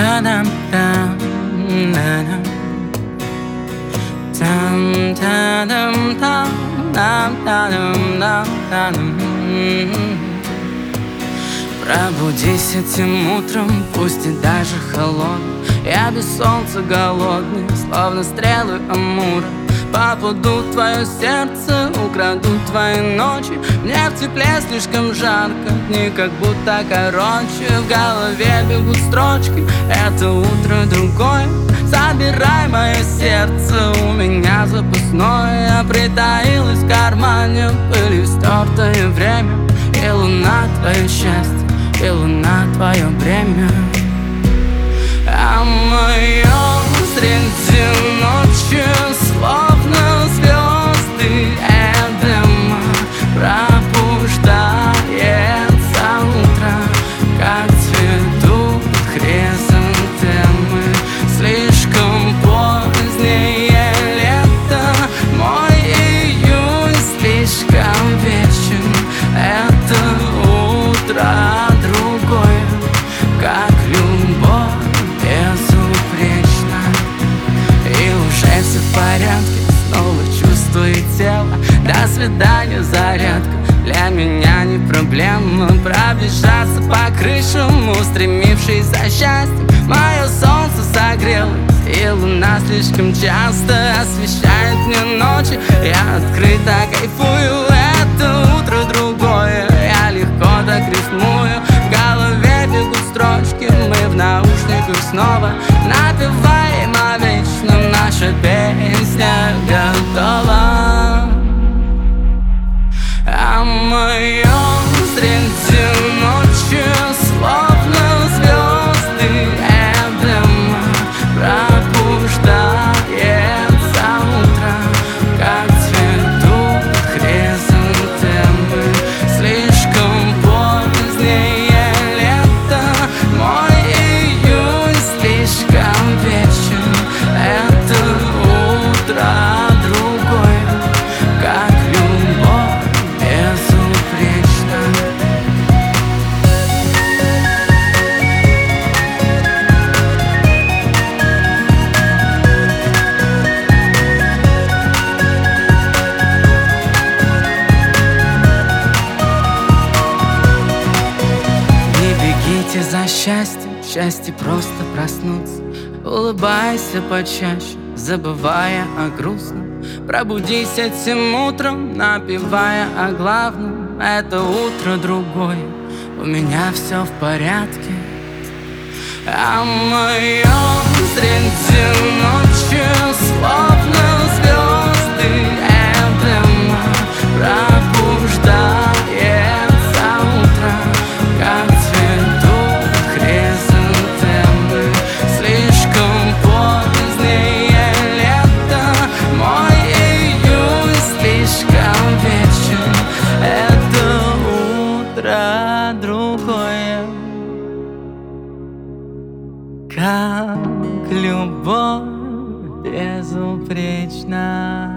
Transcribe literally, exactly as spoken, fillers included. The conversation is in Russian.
Там-та-дам-там, на-дам. Там-та-дам-там, там-та-дам-дам-дам. Пробудись этим утром, пусть и даже холодный. Я без солнца голодный, словно стрелы Амура. Попадут в твое сердце, украдут твои ночи. Мне в тепле слишком жарко, дни как будто короче. В голове бегут строчки, это утро другое. Забирай мое сердце, у меня запасное. Притаилось в кармане пылью стертое время. И луна твое счастье, и луна твое бремя. А мое среди ночи словно звезды Эдема пробуждается утро, как цветут хризантемы. Слишком позднее лето, мой июнь слишком вечен. Это утро другое, как любовь безупречно. И уже все в порядке, снова чувство и тело. До свидания, зарядка, для меня не проблема. Пробежаться по крышам, устремившись за счастьем. Мое солнце согрелось, и луна слишком часто освещает мне ночи. Я открыто кайфую, это утро другое. Я легко так рифмую, в голове бегут строчки. Мы в наушниках снова напеваем о вечном. Наша песня готова. А мое среди ночи словно звезды Эдема пробуждается утро, как цветут хризантемы. Слишком позднее лето, мой июнь слишком вечен. Это утро другое, как любовь безупречно. Не бегите за счастьем, счастье просто проснуться. Улыбайся почаще, забывая о грустном. Пробудись этим утром, напевая о главном. Это утро другое, у меня все в порядке. А мое среди ночи словно звезды Эдема пробуждается утро, как цветут хризантемы. Слишком позднее лето, мой июнь слишком вечен. Это утро другое, как любовь безупречна.